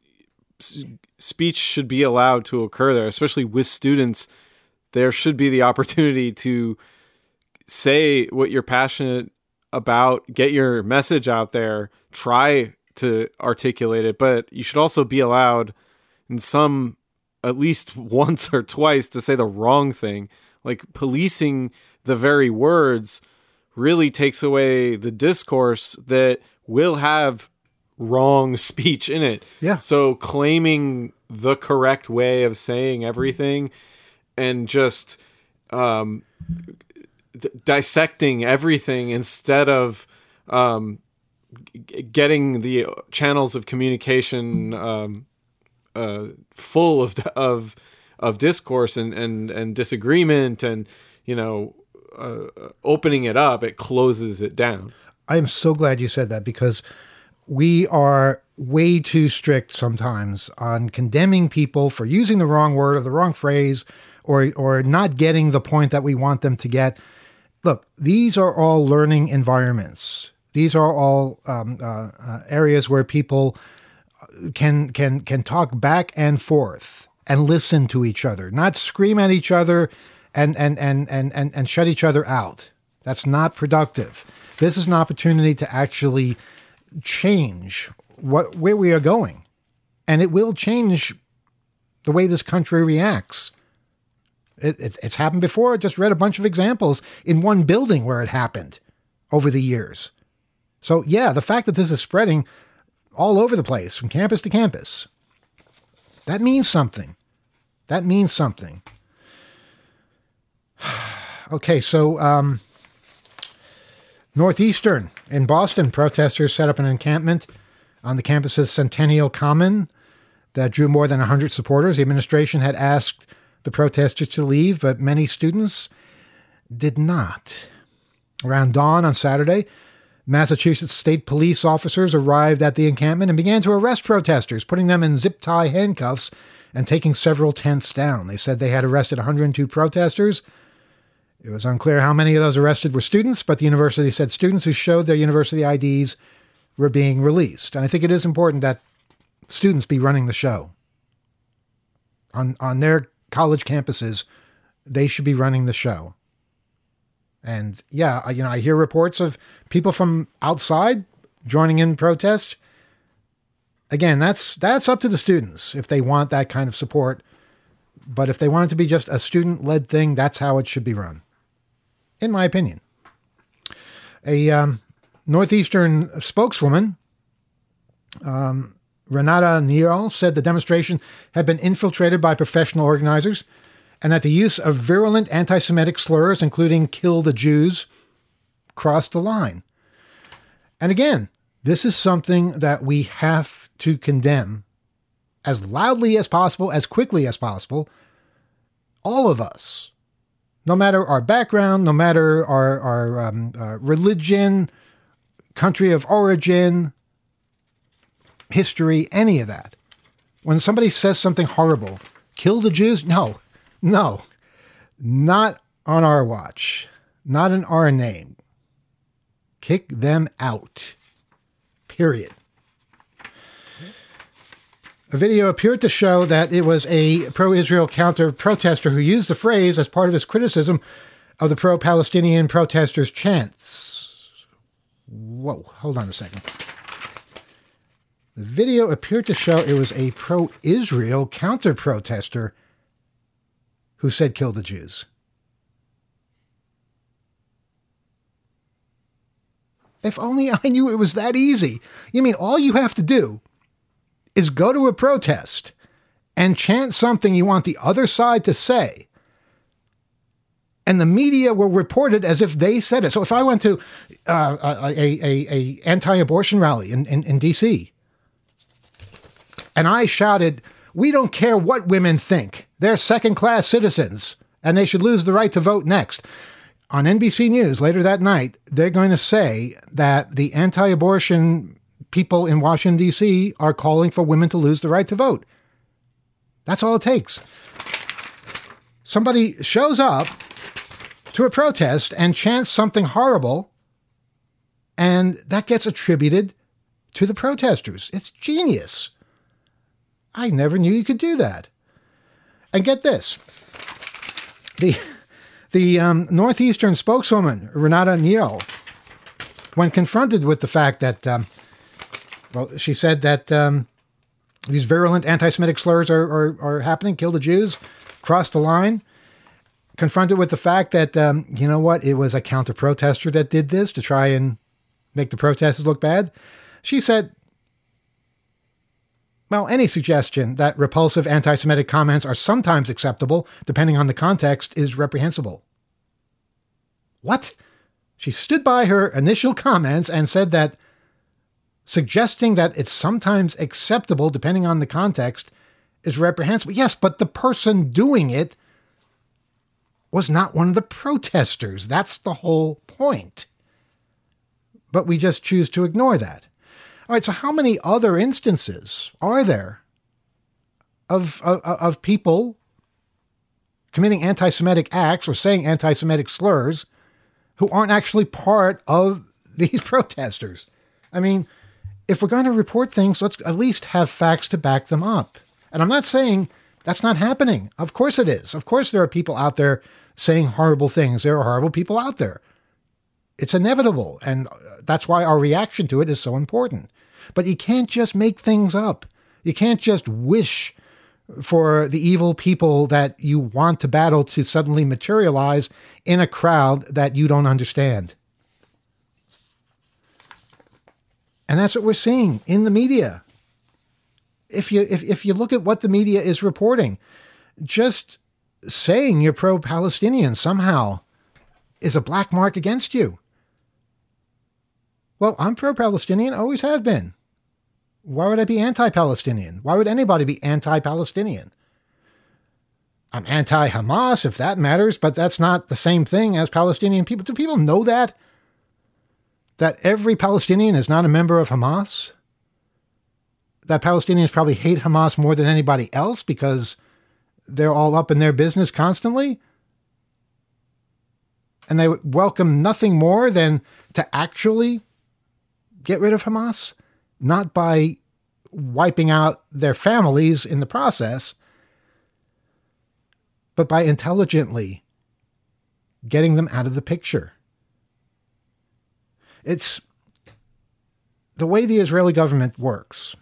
speech should be allowed to occur there, especially with students. There should be the opportunity to say what you're passionate about, get your message out there, try to articulate it, but you should also be allowed in some, at least once or twice, to say the wrong thing. Like policing the very words really takes away the discourse that will have wrong speech in it. Yeah. So claiming the correct way of saying everything and just um, d- dissecting everything instead of um, g- getting the channels of communication um, uh, full of of of discourse and, and, and disagreement and, you know, uh, opening it up, it closes it down. I am so glad you said that, because we are way too strict sometimes on condemning people for using the wrong word or the wrong phrase or or not getting the point that we want them to get. Look, these are all learning environments. These are all um, uh, uh, areas where people can can can talk back and forth and listen to each other, not scream at each other and and and and and, and shut each other out. That's not productive. This is an opportunity to actually change what where we are going, and it will change the way this country reacts. It, it, it's happened before. I just read a bunch of examples in one building where it happened over the years. So yeah, the fact that this is spreading all over the place from campus to campus, that means something. That means something. Okay, so um, Northeastern in Boston, protesters set up an encampment on the campus's Centennial Common that drew more than one hundred supporters. The administration had asked the protesters to leave, but many students did not. Around dawn on Saturday, Massachusetts state police officers arrived at the encampment and began to arrest protesters, putting them in zip-tie handcuffs and taking several tents down. They said they had arrested one hundred two protesters. It was unclear how many of those arrested were students, but the university said students who showed their university I Ds were being released. And I think it is important that students be running the show. On, on their college campuses, they should be running the show. And yeah, I, you know, I hear reports of people from outside joining in protest. Again, that's that's up to the students if they want that kind of support. But if they want it to be just a student-led thing, that's how it should be run, in my opinion. A um, Northeastern spokeswoman, um, Renata Neal, said the demonstration had been infiltrated by professional organizers and that the use of virulent anti-Semitic slurs, including "kill the Jews," crossed the line. And again, this is something that we have to condemn as loudly as possible, as quickly as possible. All of us, no matter our background, no matter our, our um, uh, religion, country of origin, history, any of that. When somebody says something horrible, kill the Jews? No. No, not on our watch, not in our name. Kick them out. Period. A video appeared to show that it was a pro-Israel counter-protester who used the phrase as part of his criticism of the pro-Palestinian protesters' chants. Whoa, hold on a second. The video appeared to show it was a pro-Israel counter-protester who said "kill the Jews." If only I knew it was that easy. You mean all you have to do is go to a protest and chant something you want the other side to say, and the media will report it as if they said it. So if I went to uh, a, a, a anti-abortion rally in, in, in D C and I shouted, "We don't care what women think. They're second-class citizens, and they should lose the right to vote next." On N B C News later that night, they're going to say that the anti-abortion people in Washington, D C are calling for women to lose the right to vote. That's all it takes. Somebody shows up to a protest and chants something horrible, and that gets attributed to the protesters. It's genius. I never knew you could do that. And get this. The the um, Northeastern spokeswoman, Renata Neal, when confronted with the fact that, um, well, she said that um, these virulent anti-Semitic slurs are, are, are happening, "kill the Jews," crossed the line. Confronted with the fact that, um, you know what, it was a counter-protester that did this to try and make the protesters look bad. She said, well, any suggestion that repulsive anti-Semitic comments are sometimes acceptable, depending on the context, is reprehensible. What? She stood by her initial comments and said that suggesting that it's sometimes acceptable, depending on the context, is reprehensible. Yes, but the person doing it was not one of the protesters. That's the whole point. But we just choose to ignore that. All right, so how many other instances are there of, of, of people committing anti-Semitic acts or saying anti-Semitic slurs who aren't actually part of these protesters? I mean, if we're going to report things, let's at least have facts to back them up. And I'm not saying that's not happening. Of course it is. Of course there are people out there saying horrible things. There are horrible people out there. It's inevitable, and that's why our reaction to it is so important. But you can't just make things up. You can't just wish for the evil people that you want to battle to suddenly materialize in a crowd that you don't understand. And that's what we're seeing in the media. If you if, if you look at what the media is reporting, just saying you're pro-Palestinian somehow is a black mark against you. Well, I'm pro-Palestinian, always have been. Why would I be anti-Palestinian? Why would anybody be anti-Palestinian? I'm anti-Hamas, if that matters, but that's not the same thing as Palestinian people. Do people know that? That every Palestinian is not a member of Hamas? That Palestinians probably hate Hamas more than anybody else because they're all up in their business constantly? And they welcome nothing more than to actually get rid of Hamas? Not by wiping out their families in the process, but by intelligently getting them out of the picture. It's the way the Israeli government works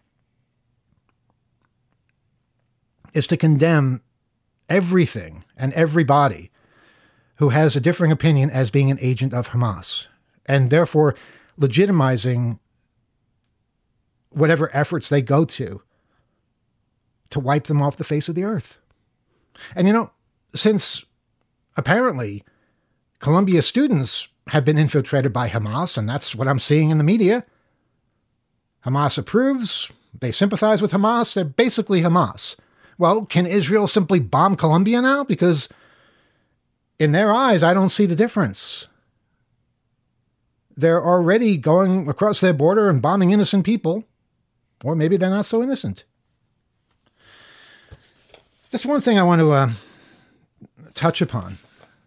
is to condemn everything and everybody who has a differing opinion as being an agent of Hamas, and therefore legitimizing whatever efforts they go to to wipe them off the face of the earth. And you know, since apparently Columbia students have been infiltrated by Hamas, and that's what I'm seeing in the media, Hamas approves, they sympathize with Hamas, they're basically Hamas. Well, can Israel simply bomb Columbia now? Because in their eyes, I don't see the difference. They're already going across their border and bombing innocent people. Or maybe they're not so innocent. Just one thing I want to uh, touch upon,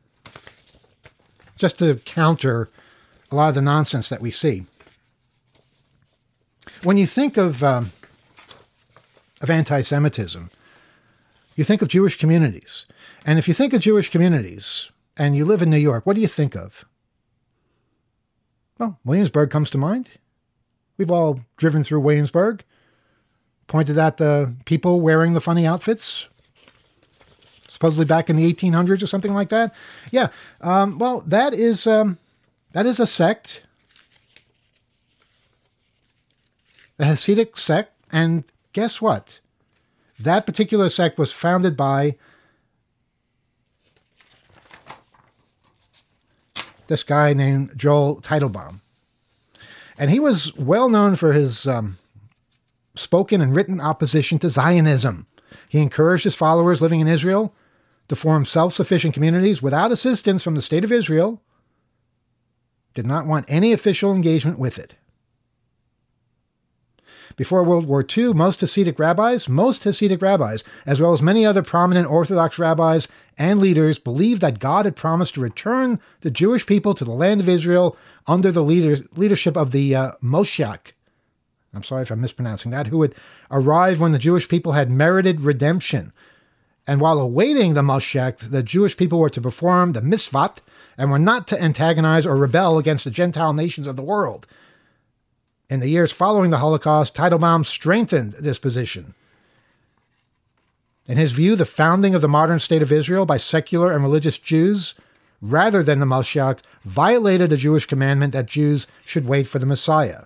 just to counter a lot of the nonsense that we see. When you think of, um, of anti-Semitism, you think of Jewish communities. And if you think of Jewish communities and you live in New York, what do you think of? Well, Williamsburg comes to mind. We've all driven through Williamsburg, pointed at the people wearing the funny outfits, supposedly back in the eighteen hundreds or something like that. Yeah, um, well, that is um, that is a sect, a Hasidic sect, and guess what? That particular sect was founded by this guy named Joel Teitelbaum. And he was well known for his um, spoken and written opposition to Zionism. He encouraged his followers living in Israel to form self-sufficient communities without assistance from the state of Israel, did not want any official engagement with it. Before World War Two, most Hasidic rabbis, most Hasidic rabbis, as well as many other prominent Orthodox rabbis and leaders, believed that God had promised to return the Jewish people to the land of Israel under the leader, leadership of the uh, Moshiach. I'm sorry if I'm mispronouncing that, who would arrive when the Jewish people had merited redemption. And while awaiting the Moshiach, the Jewish people were to perform the mitzvot and were not to antagonize or rebel against the Gentile nations of the world. In the years following the Holocaust, Teitelbaum strengthened this position. In his view, the founding of the modern state of Israel by secular and religious Jews, rather than the Mashiach, violated a Jewish commandment that Jews should wait for the Messiah.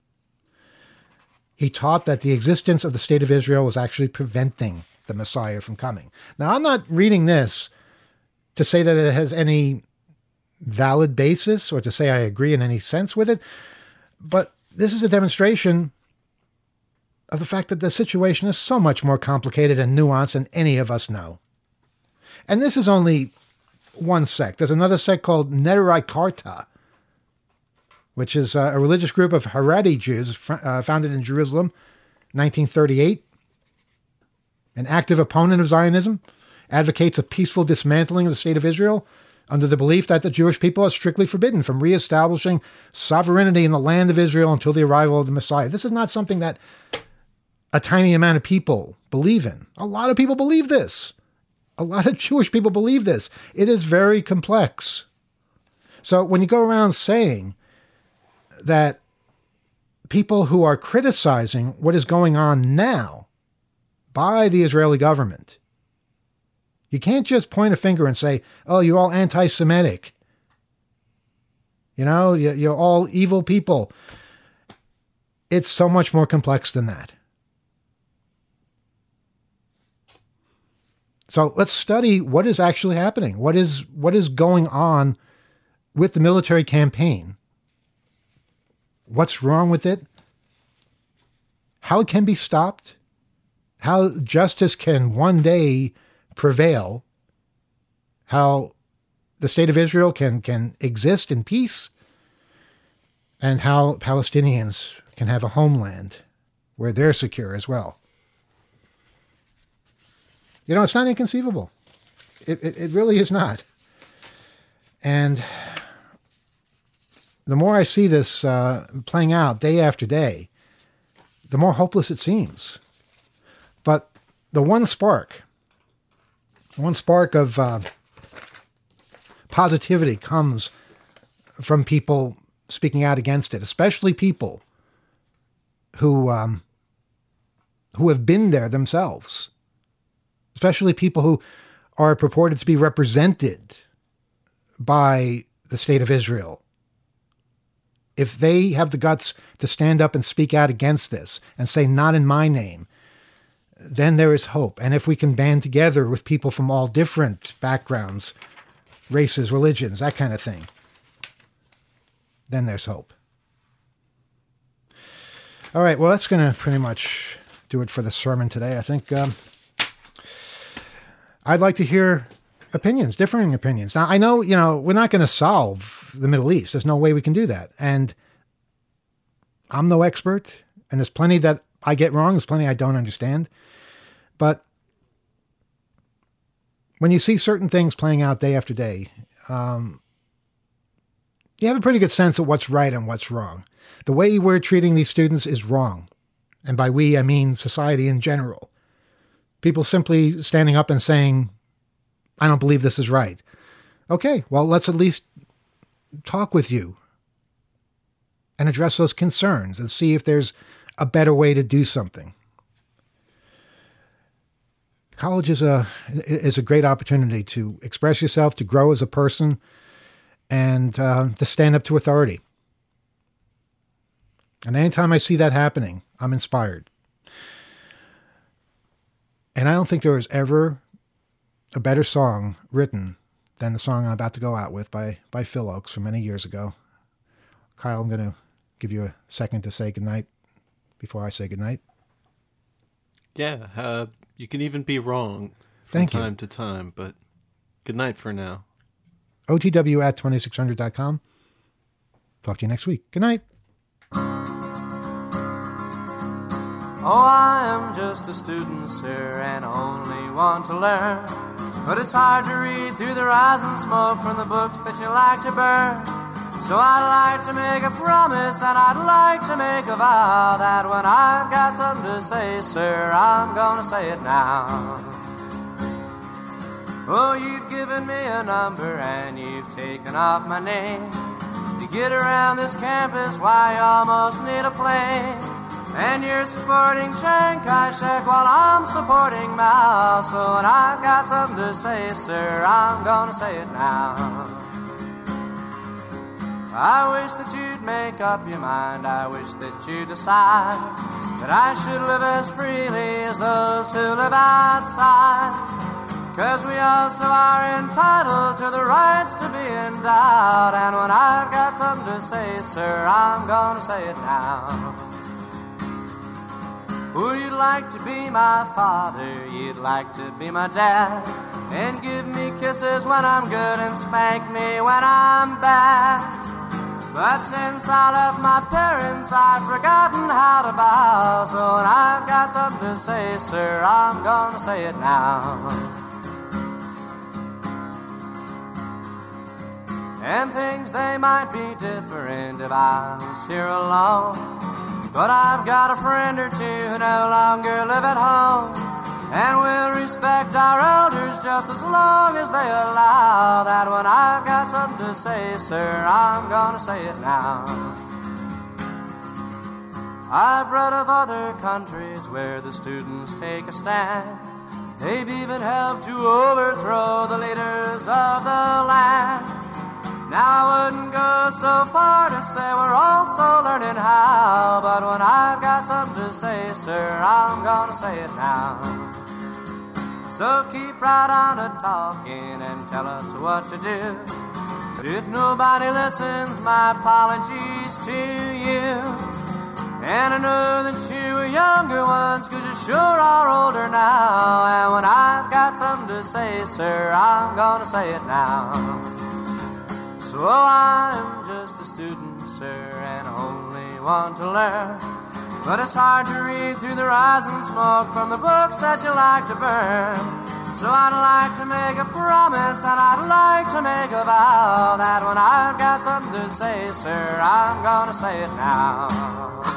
He taught that the existence of the state of Israel was actually preventing the Messiah from coming. Now, I'm not reading this to say that it has any valid basis or to say I agree in any sense with it, but this is a demonstration of the fact that the situation is so much more complicated and nuanced than any of us know. And this is only one sect. There's another sect called Nederai Karta, which is a religious group of Haredi Jews uh, founded in Jerusalem, nineteen thirty-eight. An active opponent of Zionism, advocates a peaceful dismantling of the state of Israel under the belief that the Jewish people are strictly forbidden from reestablishing sovereignty in the land of Israel until the arrival of the Messiah. This is not something that a tiny amount of people believe in. A lot of people believe this. A lot of Jewish people believe this. It is very complex. So when you go around saying that people who are criticizing what is going on now by the Israeli government, you can't just point a finger and say, oh, you're all anti-Semitic. You know, you're all evil people. It's so much more complex than that. So let's study what is actually happening. What is, what is going on with the military campaign? What's wrong with it? How it can be stopped? How justice can one day prevail, how the state of Israel can, can exist in peace, and how Palestinians can have a homeland where they're secure as well. You know, it's not inconceivable. It, it, it really is not. And the more I see this uh, playing out day after day, the more hopeless it seems. But the one spark, one spark of uh, positivity comes from people speaking out against it, especially people who um, who have been there themselves, especially people who are purported to be represented by the state of Israel. If they have the guts to stand up and speak out against this and say, not in my name, then there is hope. And if we can band together with people from all different backgrounds, races, religions, that kind of thing, then there's hope. All right, well, that's going to pretty much do it for the sermon today. I think um, I'd like to hear opinions, differing opinions. Now, I know, you know, we're not going to solve the Middle East. There's no way we can do that. And I'm no expert, and there's plenty that I get wrong. There's plenty I don't understand. But when you see certain things playing out day after day, um, you have a pretty good sense of what's right and what's wrong. The way we're treating these students is wrong. And by we, I mean society in general. People simply standing up and saying, I don't believe this is right. Okay, well, let's at least talk with you and address those concerns and see if there's a better way to do something. College is a is a great opportunity to express yourself, to grow as a person, and uh, to stand up to authority. And anytime I see that happening, I'm inspired. And I don't think there was ever a better song written than the song I'm about to go out with by, by Phil Ochs from many years ago. Kyle, I'm going to give you a second to say goodnight before I say goodnight. Yeah, uh, you can even be wrong from Thank time you. to time, but good night for now. O T W at twenty-six hundred dot com. Talk to you next week. Good night. Oh, I am just a student, sir, and only want to learn. But it's hard to read through the rising smoke from the books that you like to burn. So I'd like to make a promise, and I'd like to make a vow that when I've got something to say, sir, I'm gonna say it now. Oh, you've given me a number, and you've taken off my name. To get around this campus, why, you almost need a plane. And you're supporting Chiang Kai-shek while I'm supporting Mao. So when I've got something to say, sir, I'm gonna say it now. I wish that you'd make up your mind. I wish that you'd decide that I should live as freely as those who live outside. 'Cause we also are entitled to the rights to be endowed. And when I've got something to say, sir, I'm gonna say it now. Oh, you'd like to be my father, you'd like to be my dad, and give me kisses when I'm good and spank me when I'm bad. But since I left my parents, I've forgotten how to bow. So when I've got something to say, sir, I'm gonna say it now. And things, they might be different if I was here alone. But I've got a friend or two who no longer live at home, and will respect our elders just as long as they allow. That when I've got something to say, sir, I'm gonna say it now. I've read of other countries where the students take a stand. They've even helped to overthrow the leaders of the land. Now I wouldn't go so far to say we're also learning how, but when I've got something to say, sir, I'm gonna say it now. So keep right on a-talking and tell us what to do. But if nobody listens, my apologies to you. And I know that you are younger ones, 'cause you sure are older now. And when I've got something to to say, sir, I'm gonna say it now. So I'm just a student, sir, and I only want to learn. But it's hard to read through the rising smoke from the books that you like to burn. So I'd like to make a promise and I'd like to make a vow that when I've got something to say, sir, I'm gonna say it now.